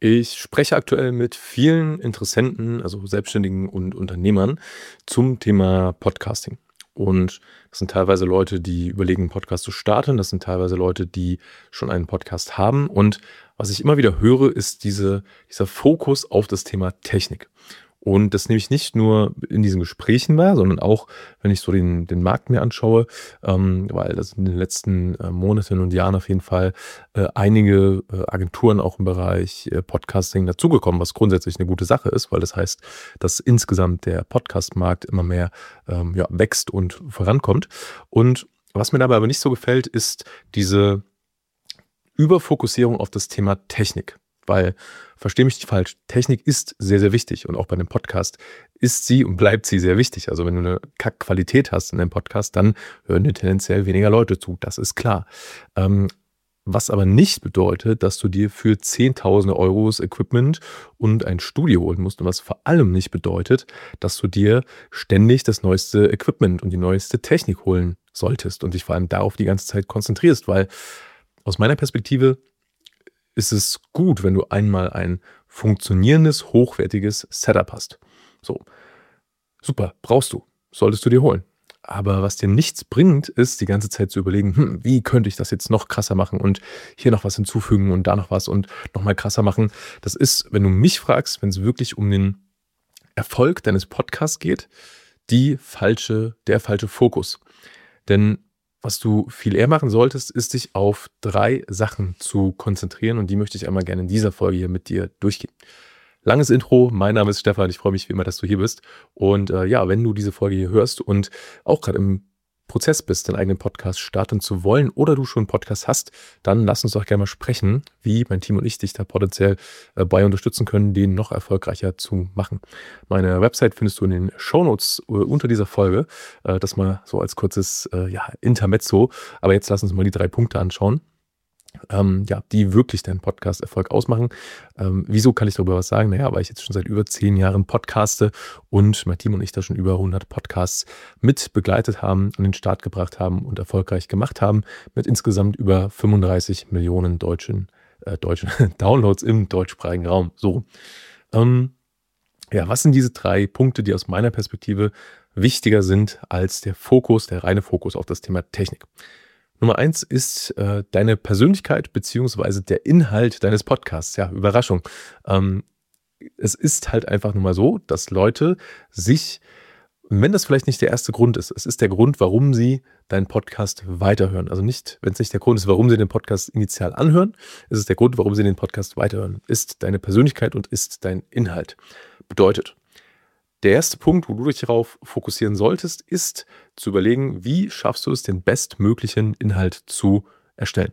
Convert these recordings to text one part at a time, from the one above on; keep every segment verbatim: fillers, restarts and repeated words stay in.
Ich spreche aktuell mit vielen Interessenten, also Selbstständigen und Unternehmern zum Thema Podcasting. Und das sind teilweise Leute, die überlegen, 'n Podcast zu starten. Das sind teilweise Leute, die schon einen Podcast haben. Und was ich immer wieder höre, ist diese dieser Fokus auf das Thema Technik. Und das nehme ich nicht nur in diesen Gesprächen wahr, sondern auch, wenn ich so den den Markt mir anschaue, ähm, weil das in den letzten, äh, Monaten und Jahren auf jeden Fall, äh, einige, äh, Agenturen auch im Bereich, äh, Podcasting dazugekommen, was grundsätzlich eine gute Sache ist, weil das heißt, dass insgesamt der Podcastmarkt immer mehr, ähm, ja, wächst und vorankommt. Und was mir dabei aber nicht so gefällt, ist diese Überfokussierung auf das Thema Technik. Weil, verstehe mich nicht falsch, Technik ist sehr, sehr wichtig und auch bei 'nem Podcast ist sie und bleibt sie sehr wichtig. Also, wenn du eine Kack-Qualität hast in deinem Podcast, dann hören dir tendenziell weniger Leute zu, das ist klar. Ähm, was aber nicht bedeutet, dass du dir für Zehntausende Euros Equipment und ein Studio holen musst und was vor allem nicht bedeutet, dass du dir ständig das neueste Equipment und die neueste Technik holen solltest und dich vor allem darauf die ganze Zeit konzentrierst, weil aus meiner Perspektive ist es gut, wenn du einmal ein funktionierendes, hochwertiges Setup hast. So, super, brauchst du, solltest du dir holen. Aber was dir nichts bringt, ist die ganze Zeit zu überlegen, hm, wie könnte ich das jetzt noch krasser machen und hier noch was hinzufügen und da noch was und noch mal krasser machen. Das ist, wenn du mich fragst, wenn es wirklich um den Erfolg deines Podcasts geht, die falsche, der falsche Fokus. Denn was du viel eher machen solltest, ist dich auf drei Sachen zu konzentrieren und die möchte ich einmal gerne in dieser Folge hier mit dir durchgehen. Langes Intro, mein Name ist Stefan, ich freue mich wie immer, dass du hier bist. Und äh, ja, wenn du diese Folge hier hörst und auch gerade im Prozess bist, deinen eigenen Podcast starten zu wollen oder du schon einen Podcast hast, dann lass uns doch gerne mal sprechen, wie mein Team und ich dich da potenziell äh, bei unterstützen können, den noch erfolgreicher zu machen. Meine Website findest du in den Shownotes äh, unter dieser Folge. Äh, das mal so als kurzes äh, ja, Intermezzo. Aber jetzt lass uns mal die drei Punkte anschauen. Ähm, ja, die wirklich deinen Podcast-Erfolg ausmachen. Ähm, wieso kann ich darüber was sagen? Naja, weil ich jetzt schon seit über zehn Jahren podcaste und mein Team und ich da schon über hundert Podcasts mit begleitet haben, an den Start gebracht haben und erfolgreich gemacht haben, mit insgesamt über fünfunddreißig Millionen deutschen, äh, deutschen Downloads im deutschsprachigen Raum. So. Ähm, ja, was sind diese drei Punkte, die aus meiner Perspektive wichtiger sind als der Fokus, der reine Fokus auf das Thema Technik? Nummer eins ist äh, deine Persönlichkeit beziehungsweise der Inhalt deines Podcasts. Ja, Überraschung. Ähm, es ist halt einfach nur mal so, dass Leute sich, wenn das vielleicht nicht der erste Grund ist, es ist der Grund, warum sie deinen Podcast weiterhören. Also nicht, wenn es nicht der Grund ist, warum sie den Podcast initial anhören, ist es der Grund, warum sie den Podcast weiterhören. Ist deine Persönlichkeit und ist dein Inhalt. Bedeutet, der erste Punkt, wo du dich darauf fokussieren solltest, ist zu überlegen, wie schaffst du es, den bestmöglichen Inhalt zu erstellen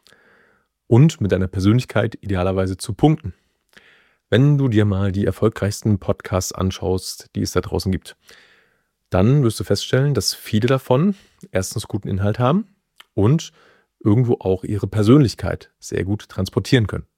und mit deiner Persönlichkeit idealerweise zu punkten. Wenn du dir mal die erfolgreichsten Podcasts anschaust, die es da draußen gibt, dann wirst du feststellen, dass viele davon erstens guten Inhalt haben und irgendwo auch ihre Persönlichkeit sehr gut transportieren können.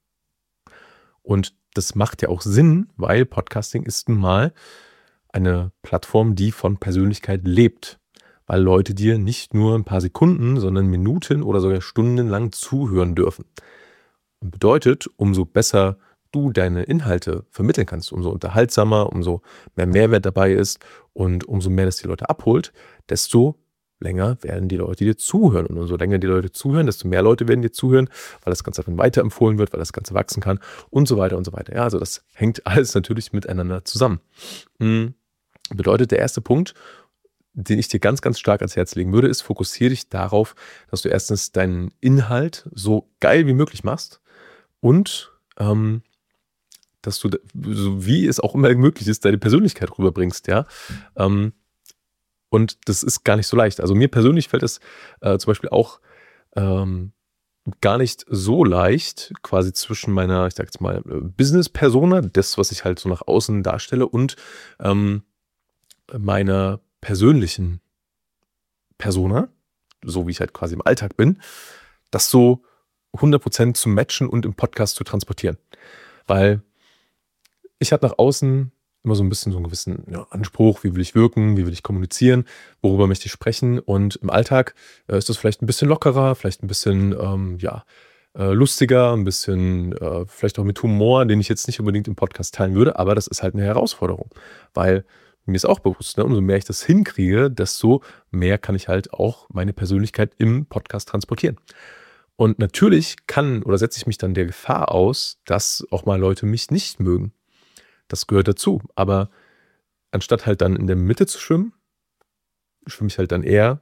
Und das macht ja auch Sinn, weil Podcasting ist nun mal eine Plattform, die von Persönlichkeit lebt, weil Leute dir nicht nur ein paar Sekunden, sondern Minuten oder sogar stundenlang zuhören dürfen. Und bedeutet, umso besser du deine Inhalte vermitteln kannst, umso unterhaltsamer, umso mehr Mehrwert dabei ist und umso mehr das die Leute abholt, desto länger werden die Leute dir zuhören. Und umso länger die Leute zuhören, desto mehr Leute werden dir zuhören, weil das Ganze dann weiterempfohlen wird, weil das Ganze wachsen kann und so weiter und so weiter. Ja, also das hängt alles natürlich miteinander zusammen. Hm. Bedeutet, der erste Punkt, den ich dir ganz, ganz stark ans Herz legen würde, ist, fokussiere dich darauf, dass du erstens deinen Inhalt so geil wie möglich machst und ähm, dass du, so wie es auch immer möglich ist, deine Persönlichkeit rüberbringst, ja. Ähm, und das ist gar nicht so leicht. Also mir persönlich fällt es äh, zum Beispiel auch ähm, gar nicht so leicht, quasi zwischen meiner, ich sag jetzt mal, Business-Persona, das, was ich halt so nach außen darstelle, und ähm, meiner persönlichen Persona, so wie ich halt quasi im Alltag bin, das so hundert Prozent zu matchen und im Podcast zu transportieren. Weil ich habe nach außen immer so ein bisschen so einen gewissen ja, Anspruch, wie will ich wirken, wie will ich kommunizieren, worüber möchte ich sprechen, und im Alltag äh, ist das vielleicht ein bisschen lockerer, vielleicht ein bisschen, ähm, ja, äh, lustiger, ein bisschen äh, vielleicht auch mit Humor, den ich jetzt nicht unbedingt im Podcast teilen würde, aber das ist halt eine Herausforderung, weil mir ist auch bewusst, ne, umso mehr ich das hinkriege, desto mehr kann ich halt auch meine Persönlichkeit im Podcast transportieren. Und natürlich kann oder setze ich mich dann der Gefahr aus, dass auch mal Leute mich nicht mögen. Das gehört dazu. Aber anstatt halt dann in der Mitte zu schwimmen, schwimme ich halt dann eher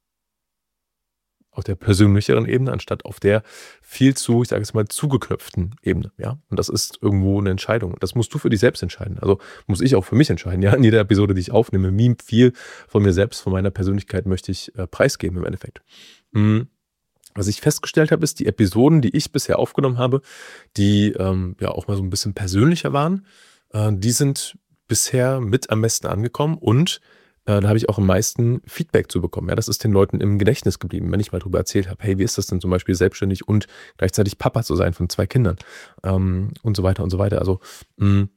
auf der persönlicheren Ebene, anstatt auf der viel zu, ich sage es mal, zugeknöpften Ebene. Ja? Und das ist irgendwo eine Entscheidung. Das musst du für dich selbst entscheiden. Also muss ich auch für mich entscheiden. Ja? In jeder Episode, die ich aufnehme, wie viel von mir selbst, von meiner Persönlichkeit möchte ich äh, preisgeben im Endeffekt. Mhm. Was ich festgestellt habe, ist, die Episoden, die ich bisher aufgenommen habe, die ähm, ja auch mal so ein bisschen persönlicher waren, äh, die sind bisher mit am besten angekommen und äh, da habe ich auch am meisten Feedback zu bekommen. Ja, das ist den Leuten im Gedächtnis geblieben, wenn ich mal darüber erzählt habe, hey, wie ist das denn zum Beispiel selbstständig und gleichzeitig Papa zu sein von zwei Kindern ähm, und so weiter und so weiter. Also mh,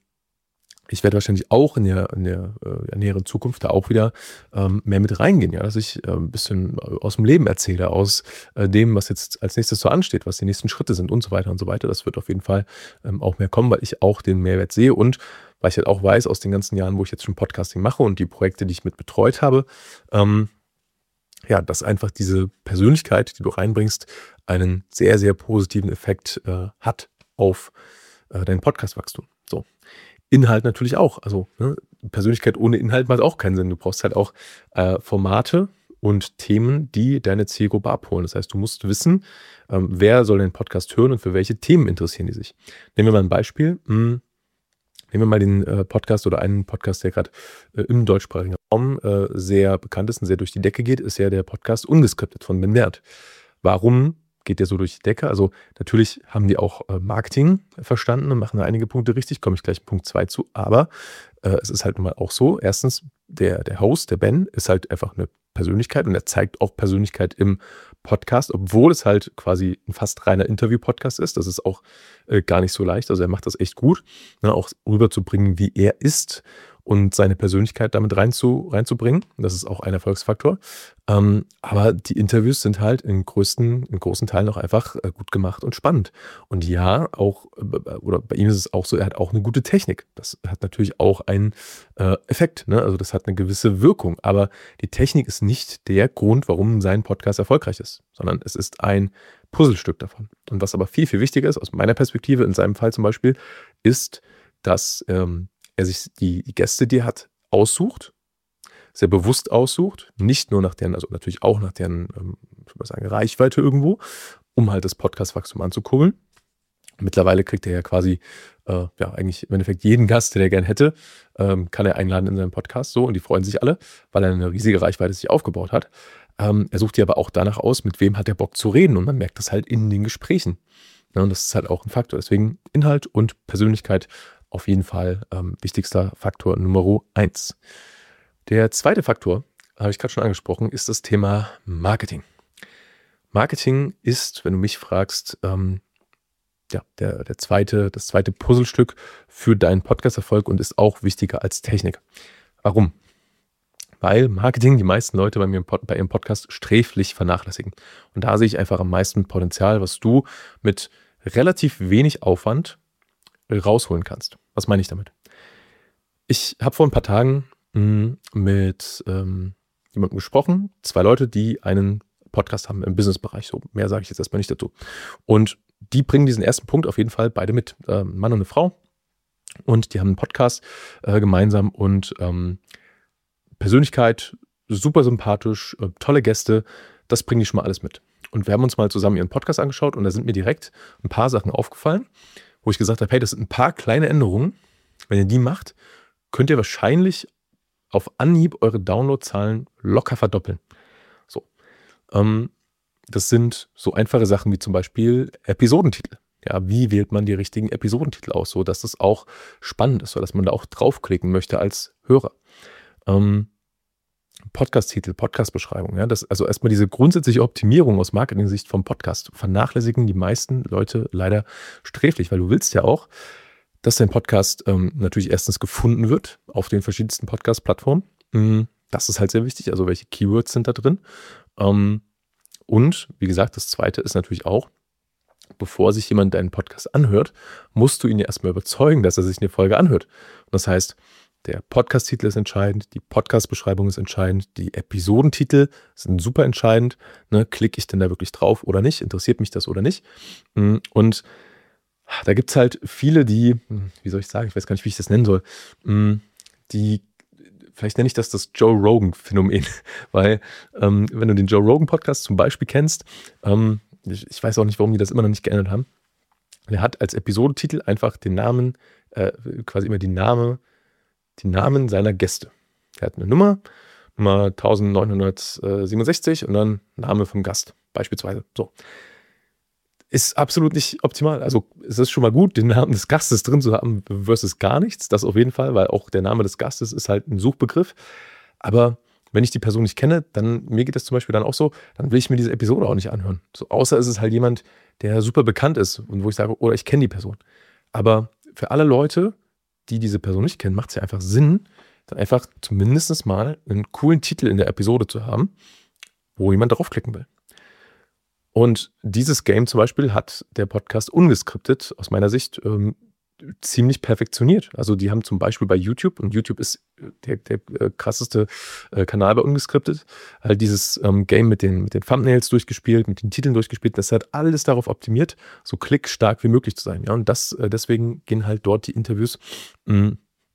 ich werde wahrscheinlich auch in der, in der äh, näheren Zukunft da auch wieder ähm, mehr mit reingehen, ja, dass ich äh, ein bisschen aus dem Leben erzähle, aus äh, dem, was jetzt als nächstes so ansteht, was die nächsten Schritte sind und so weiter und so weiter. Das wird auf jeden Fall ähm, auch mehr kommen, weil ich auch den Mehrwert sehe und weil ich halt auch weiß aus den ganzen Jahren, wo ich jetzt schon Podcasting mache und die Projekte, die ich mit betreut habe, ähm, ja, dass einfach diese Persönlichkeit, die du reinbringst, einen sehr, sehr positiven Effekt äh, hat auf äh, dein Podcastwachstum. So. Inhalt natürlich auch. Also ne, Persönlichkeit ohne Inhalt macht auch keinen Sinn. Du brauchst halt auch äh, Formate und Themen, die deine Zielgruppe abholen. Das heißt, du musst wissen, ähm, wer soll den Podcast hören und für welche Themen interessieren die sich. Nehmen wir mal ein Beispiel. Hm, nehmen wir mal den äh, Podcast oder einen Podcast, der gerade äh, im deutschsprachigen Raum äh, sehr bekannt ist und sehr durch die Decke geht, ist ja der Podcast Ungeskriptet von Ben Wert. Warum geht der so durch die Decke? Also natürlich haben die auch äh, Marketing verstanden und machen da einige Punkte richtig, komme ich gleich in Punkt zwei zu, aber äh, es ist halt nun mal auch so, erstens, der, der Host, der Ben, ist halt einfach eine Persönlichkeit und er zeigt auch Persönlichkeit im Podcast, obwohl es halt quasi ein fast reiner Interview-Podcast ist. Das ist auch äh, gar nicht so leicht, also er macht das echt gut, ne, auch rüberzubringen, wie er ist und seine Persönlichkeit damit reinzu, reinzubringen. Das ist auch ein Erfolgsfaktor. Ähm, aber die Interviews sind halt in größten, in großen Teilen auch einfach äh, gut gemacht und spannend. Und ja, auch, äh, oder bei ihm ist es auch so, er hat auch eine gute Technik. Das hat natürlich auch einen äh, Effekt, ne? Also das hat eine gewisse Wirkung. Aber die Technik ist nicht der Grund, warum sein Podcast erfolgreich ist, sondern es ist ein Puzzlestück davon. Und was aber viel, viel wichtiger ist, aus meiner Perspektive, in seinem Fall zum Beispiel, ist, dass ähm, er sich die, die Gäste, die er hat, aussucht, sehr bewusst aussucht, nicht nur nach deren, also natürlich auch nach deren, ähm, ich würde sagen, Reichweite irgendwo, um halt das Podcast-Wachstum anzukurbeln. Mittlerweile kriegt er ja quasi, äh, ja, eigentlich im Endeffekt jeden Gast, den er gern hätte, ähm, kann er einladen in seinen Podcast, so, und die freuen sich alle, weil er eine riesige Reichweite sich aufgebaut hat. Ähm, er sucht die aber auch danach aus, mit wem hat er Bock zu reden, und man merkt das halt in den Gesprächen. Ja, und das ist halt auch ein Faktor. Deswegen Inhalt und Persönlichkeit auf jeden Fall ähm, wichtigster Faktor Nummer eins. Der zweite Faktor, habe ich gerade schon angesprochen, ist das Thema Marketing. Marketing ist, wenn du mich fragst, ähm, ja, der, der zweite, das zweite Puzzlestück für deinen Podcast-Erfolg und ist auch wichtiger als Technik. Warum? Weil Marketing die meisten Leute bei mir im Pod, bei ihrem Podcast sträflich vernachlässigen. Und da sehe ich einfach am meisten Potenzial, was du mit relativ wenig Aufwand rausholen kannst. Was meine ich damit? Ich habe vor ein paar Tagen mh, mit ähm, jemandem gesprochen, zwei Leute, die einen Podcast haben im Businessbereich. So, mehr sage ich jetzt erstmal nicht dazu. Und die bringen diesen ersten Punkt auf jeden Fall beide mit. Ähm, ein Mann und eine Frau. Und die haben einen Podcast äh, gemeinsam und ähm, Persönlichkeit, super sympathisch, äh, tolle Gäste, das bringen die schon mal alles mit. Und wir haben uns mal zusammen ihren Podcast angeschaut und da sind mir direkt ein paar Sachen aufgefallen, wo ich gesagt habe, hey, das sind ein paar kleine Änderungen. Wenn ihr die macht, könnt ihr wahrscheinlich auf Anhieb eure Downloadzahlen locker verdoppeln. So. Ähm, das sind so einfache Sachen wie zum Beispiel Episodentitel. Ja, wie wählt man die richtigen Episodentitel aus, so dass das auch spannend ist, so dass man da auch draufklicken möchte als Hörer. Ähm, Podcast-Titel, Podcast-Beschreibung. Ja, das, also erstmal diese grundsätzliche Optimierung aus Marketing-Sicht vom Podcast vernachlässigen die meisten Leute leider sträflich, weil du willst ja auch, dass dein Podcast ähm, natürlich erstens gefunden wird auf den verschiedensten Podcast-Plattformen. Mhm. Das ist halt sehr wichtig, also welche Keywords sind da drin. Ähm, und wie gesagt, das zweite ist natürlich auch, bevor sich jemand deinen Podcast anhört, musst du ihn ja erstmal überzeugen, dass er sich eine Folge anhört. Und das heißt, der Podcast-Titel ist entscheidend, die Podcast-Beschreibung ist entscheidend, die Episodentitel sind super entscheidend. Ne? Klicke ich denn da wirklich drauf oder nicht? Interessiert mich das oder nicht? Und da gibt es halt viele, die, wie soll ich sagen, ich weiß gar nicht, wie ich das nennen soll, die, vielleicht nenne ich das das Joe Rogan-Phänomen, weil ähm, wenn du den Joe Rogan-Podcast zum Beispiel kennst, ähm, ich, ich weiß auch nicht, warum die das immer noch nicht geändert haben, der hat als Episodentitel einfach den Namen, äh, quasi immer die Name, die Namen seiner Gäste. Er hat eine Nummer, Nummer neunzehnhundertsiebenundsechzig und dann Name vom Gast, beispielsweise. So. Ist absolut nicht optimal. Also es ist schon mal gut, den Namen des Gastes drin zu haben versus gar nichts. Das auf jeden Fall, weil auch der Name des Gastes ist halt ein Suchbegriff. Aber wenn ich die Person nicht kenne, dann, mir geht das zum Beispiel dann auch so, dann will ich mir diese Episode auch nicht anhören. So, außer es ist halt jemand, der super bekannt ist und wo ich sage, oder ich kenne die Person. Aber für alle Leute, die diese Person nicht kennen, macht es ja einfach Sinn, dann einfach zumindest mal einen coolen Titel in der Episode zu haben, wo jemand draufklicken will. Und dieses Game zum Beispiel hat der Podcast ungeskriptet aus meiner Sicht ähm, ziemlich perfektioniert. Also die haben zum Beispiel bei YouTube, und YouTube ist der, der äh, krasseste äh, Kanal bei ungeskriptet, halt dieses ähm, Game mit den, mit den Thumbnails durchgespielt, mit den Titeln durchgespielt. Das hat alles darauf optimiert, so klickstark wie möglich zu sein. Ja? Und das, äh, deswegen gehen halt dort die Interviews mh,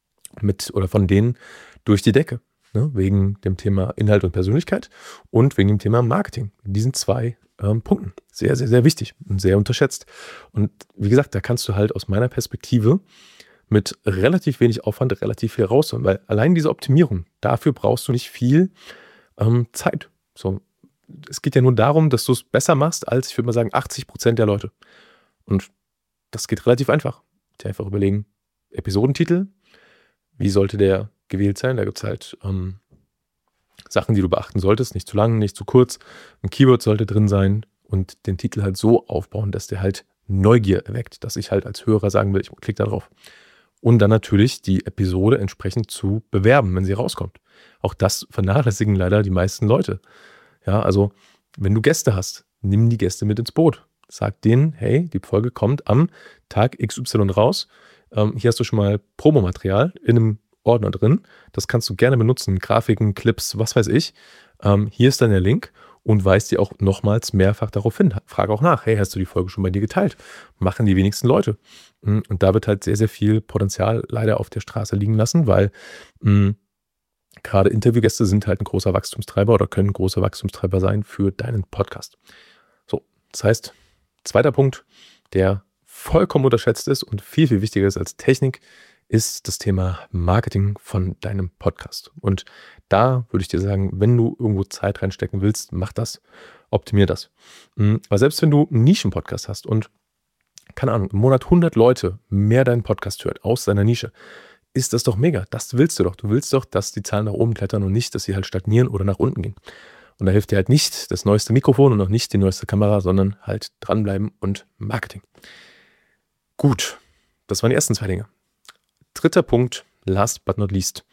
mit oder von denen durch die Decke. Ne? Wegen dem Thema Inhalt und Persönlichkeit und wegen dem Thema Marketing. In diesen zwei ähm, Punkten. Sehr, sehr, sehr wichtig und sehr unterschätzt. Und wie gesagt, da kannst du halt aus meiner Perspektive mit relativ wenig Aufwand relativ viel rausholen, weil allein diese Optimierung, dafür brauchst du nicht viel ähm, Zeit. So, es geht ja nur darum, dass du es besser machst als, ich würde mal sagen, achtzig Prozent der Leute. Und das geht relativ einfach. Dir einfach überlegen, Episodentitel, wie sollte der gewählt sein? Da gibt es halt ähm, Sachen, die du beachten solltest, nicht zu lang, nicht zu kurz. Ein Keyword sollte drin sein und den Titel halt so aufbauen, dass der halt Neugier erweckt, dass ich halt als Hörer sagen will, ich klicke da drauf. Und dann natürlich die Episode entsprechend zu bewerben, wenn sie rauskommt. Auch das vernachlässigen leider die meisten Leute. Ja, also wenn du Gäste hast, nimm die Gäste mit ins Boot. Sag denen, hey, die Folge kommt am Tag X Y raus. Ähm, hier hast du schon mal Promomaterial in einem Ordner drin. Das kannst du gerne benutzen. Grafiken, Clips, was weiß ich. Ähm, hier ist dann der Link und weist dir auch nochmals mehrfach darauf hin. Frage auch nach, hey, hast du die Folge schon bei dir geteilt? Machen die wenigsten Leute. Und da wird halt sehr, sehr viel Potenzial leider auf der Straße liegen lassen, weil mh, gerade Interviewgäste sind halt ein großer Wachstumstreiber oder können ein großer Wachstumstreiber sein für deinen Podcast. So, das heißt, zweiter Punkt, der vollkommen unterschätzt ist und viel, viel wichtiger ist als Technik, ist das Thema Marketing von deinem Podcast. Und da würde ich dir sagen, wenn du irgendwo Zeit reinstecken willst, mach das, optimier das. Weil selbst wenn du einen Nischen-Podcast hast und, keine Ahnung, im Monat hundert Leute mehr deinen Podcast hört aus deiner Nische, ist das doch mega. Das willst du doch. Du willst doch, dass die Zahlen nach oben klettern und nicht, dass sie halt stagnieren oder nach unten gehen. Und da hilft dir halt nicht das neueste Mikrofon und auch nicht die neueste Kamera, sondern halt dranbleiben und Marketing. Gut, das waren die ersten zwei Dinge. Dritter Punkt, last but not least,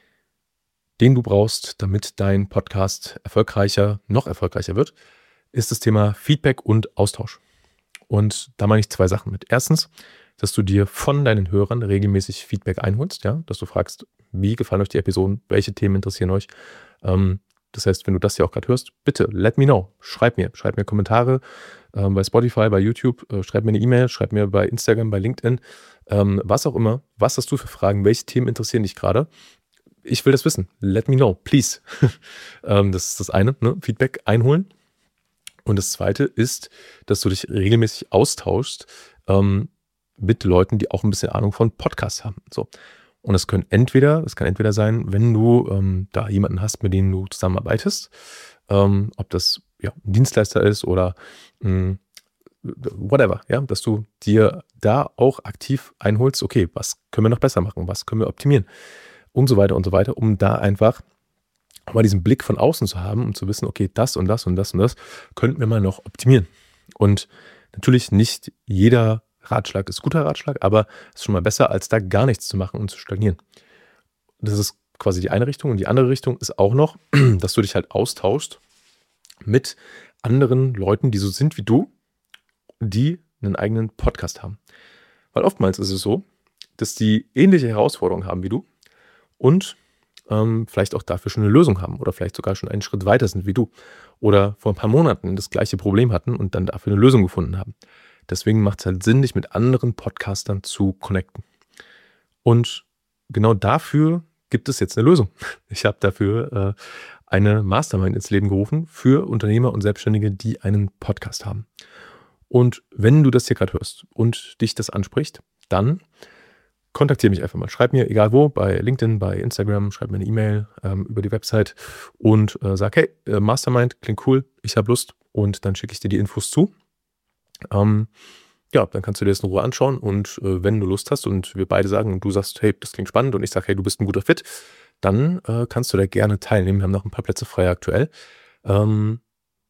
den du brauchst, damit dein Podcast erfolgreicher, noch erfolgreicher wird, ist das Thema Feedback und Austausch. Und da meine ich zwei Sachen mit. Erstens, dass du dir von deinen Hörern regelmäßig Feedback einholst, ja, dass du fragst, wie gefallen euch die Episoden, welche Themen interessieren euch. Ähm, das heißt, wenn du das hier auch gerade hörst, bitte let me know. Schreib mir, schreib mir Kommentare ähm, bei Spotify, bei YouTube, äh, schreib mir eine E-Mail, schreib mir bei Instagram, bei LinkedIn, ähm, was auch immer. Was hast du für Fragen? Welche Themen interessieren dich gerade? Ich will das wissen. Let me know, please. ähm, das ist das eine, ne? Feedback einholen. Und das zweite ist, dass du dich regelmäßig austauschst ähm, mit Leuten, die auch ein bisschen Ahnung von Podcasts haben. So. Und das können entweder, das kann entweder sein, wenn du ähm, da jemanden hast, mit dem du zusammenarbeitest, ähm, ob das ja, ein Dienstleister ist oder mh, whatever, ja, dass du dir da auch aktiv einholst, okay, was können wir noch besser machen, was können wir optimieren und so weiter und so weiter, um da einfach mal diesen Blick von außen zu haben und zu wissen, okay, das und das und das und das könnten wir mal noch optimieren. Und natürlich nicht jeder Ratschlag ist guter Ratschlag, aber es ist schon mal besser, als da gar nichts zu machen und zu stagnieren. Das ist quasi die eine Richtung. Und die andere Richtung ist auch noch, dass du dich halt austauschst mit anderen Leuten, die so sind wie du, die einen eigenen Podcast haben. Weil oftmals ist es so, dass die ähnliche Herausforderungen haben wie du und ähm, vielleicht auch dafür schon eine Lösung haben oder vielleicht sogar schon einen Schritt weiter sind wie du oder vor ein paar Monaten das gleiche Problem hatten und dann dafür eine Lösung gefunden haben. Deswegen macht es halt Sinn, dich mit anderen Podcastern zu connecten. Und genau dafür gibt es jetzt eine Lösung. Ich habe dafür äh, eine Mastermind ins Leben gerufen für Unternehmer und Selbstständige, die einen Podcast haben. Und wenn du das hier gerade hörst und dich das anspricht, dann kontaktiere mich einfach mal. Schreib mir, egal wo, bei LinkedIn, bei Instagram, schreib mir eine E-Mail ähm, über die Website und äh, sag, hey, äh, Mastermind, klingt cool, ich habe Lust und dann schicke ich dir die Infos zu. Ähm, ja, dann kannst du dir das in Ruhe anschauen und äh, wenn du Lust hast und wir beide sagen und du sagst, hey, das klingt spannend und ich sage, hey, du bist ein guter Fit, dann äh, kannst du da gerne teilnehmen. Wir haben noch ein paar Plätze frei aktuell. Ähm,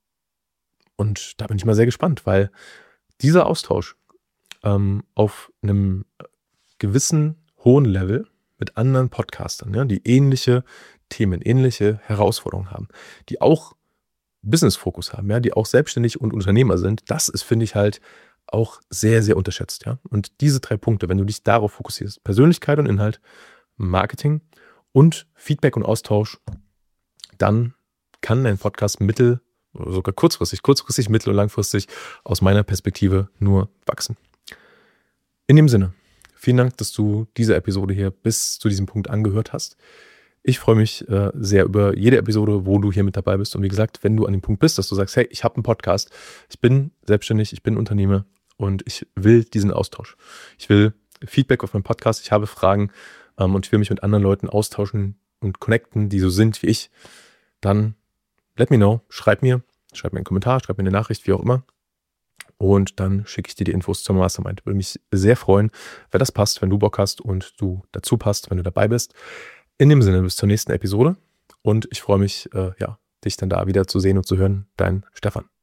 und da bin ich mal sehr gespannt, weil dieser Austausch ähm, auf einem gewissen hohen Level mit anderen Podcastern, ja, die ähnliche Themen, ähnliche Herausforderungen haben, die auch Business-Fokus haben, ja, die auch selbstständig und Unternehmer sind, das ist, finde ich, halt auch sehr, sehr unterschätzt. Ja? Und diese drei Punkte, wenn du dich darauf fokussierst, Persönlichkeit und Inhalt, Marketing und Feedback und Austausch, dann kann dein Podcast mittel- oder sogar kurzfristig, kurzfristig, mittel- und langfristig aus meiner Perspektive nur wachsen. In dem Sinne, vielen Dank, dass du diese Episode hier bis zu diesem Punkt angehört hast. Ich freue mich äh, sehr über jede Episode, wo du hier mit dabei bist. Und wie gesagt, wenn du an dem Punkt bist, dass du sagst, hey, ich habe einen Podcast, ich bin selbstständig, ich bin Unternehmer und ich will diesen Austausch. Ich will Feedback auf meinen Podcast, ich habe Fragen ähm, und ich will mich mit anderen Leuten austauschen und connecten, die so sind wie ich. Dann let me know, schreib mir, schreib mir einen Kommentar, schreib mir eine Nachricht, wie auch immer. Und dann schicke ich dir die Infos zur Mastermind. Würde mich sehr freuen, wenn das passt, wenn du Bock hast und du dazu passt, wenn du dabei bist. In dem Sinne, bis zur nächsten Episode und ich freue mich, äh, ja, dich dann da wieder zu sehen und zu hören. Dein Stefan.